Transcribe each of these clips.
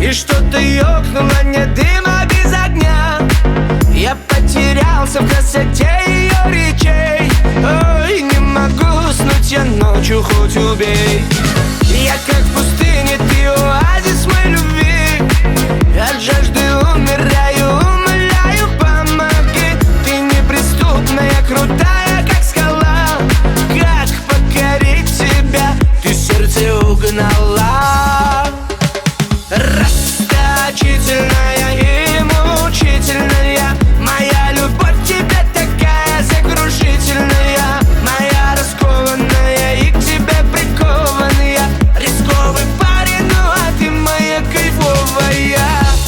И что-то ёкнуло, нет дыма без огня. Я потерялся в красоте ее речей. Ой, не могу уснуть я ночью, хоть убей. Я как в пустыне, ты оазис моей любви. От жажды умираю, умоляю, помоги. Ты неприступная, крутая, как скала. Как покорить тебя, ты сердце угнала. Расточительная и мучительная, моя любовь тебе такая сокрушительная. Моя раскованная и к тебе прикованная. Рисковый парень, ну а ты моя кайфовая.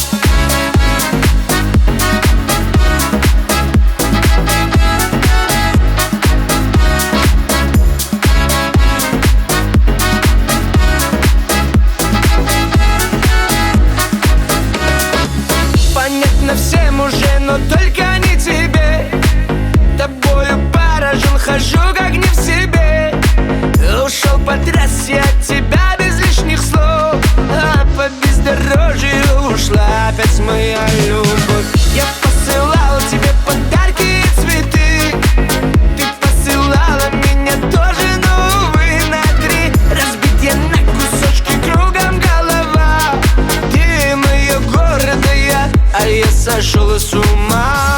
Понятно всем уже, но только не тебе. Тобою поражен, хожу как не в себе. Ушел по трассе от тебя без лишних слов, а по бездорожью ушла опять моя любовь. Я посылал тебе подарки и цветы. Ты посылала меня тоже, но увы, на три. Разбит я на кусочки, кругом голова. Ты мое гордая, а я сошел с ума.